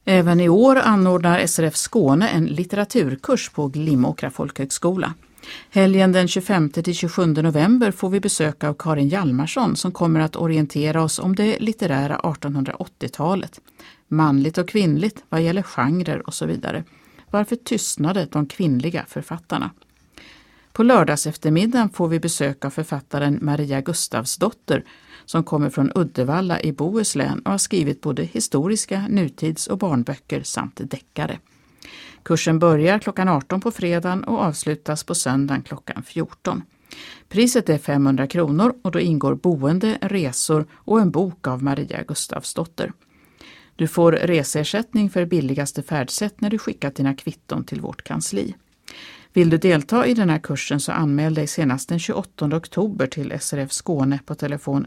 Även i år anordnar SRF Skåne en litteraturkurs på Glimåkra folkhögskola. Helgen den 25-27 november får vi besök av Karin Hjalmarsson som kommer att orientera oss om det litterära 1880-talet. Manligt och kvinnligt vad gäller genrer och så vidare. Varför tystnade de kvinnliga författarna? På lördags eftermiddagen får vi besök av författaren Maria Gustavsdotter som kommer från Uddevalla i Bohuslän och har skrivit både historiska, nutids- och barnböcker samt deckare. Kursen börjar klockan 18 på fredagen och avslutas på söndagen klockan 14. Priset är 500 kronor och då ingår boende, resor och en bok av Maria Gustavsdotter. Du får reseersättning för billigaste färdsätt när du skickar dina kvitton till vårt kansli. Vill du delta i den här kursen så anmäl dig senast den 28 oktober till SRF Skåne på telefon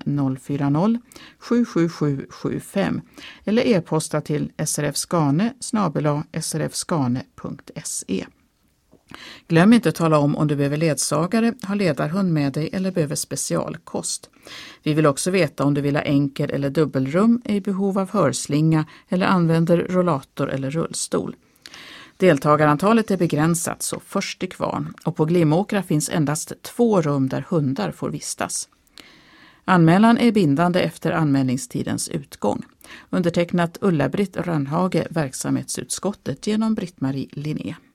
040-77775 eller e-posta till srfskane@srfskane.se. Glöm inte att tala om du behöver ledsagare, har ledarhund med dig eller behöver specialkost. Vi vill också veta om du vill ha enkel- eller dubbelrum, är i behov av hörslinga eller använder rollator eller rullstol. Deltagarantalet är begränsat så först till kvarn och på Glimåkra finns endast 2 rum där hundar får vistas. Anmälan är bindande efter anmälningstidens utgång. Undertecknat Ulla-Britt Rönnhage, verksamhetsutskottet genom Britt-Marie Linné.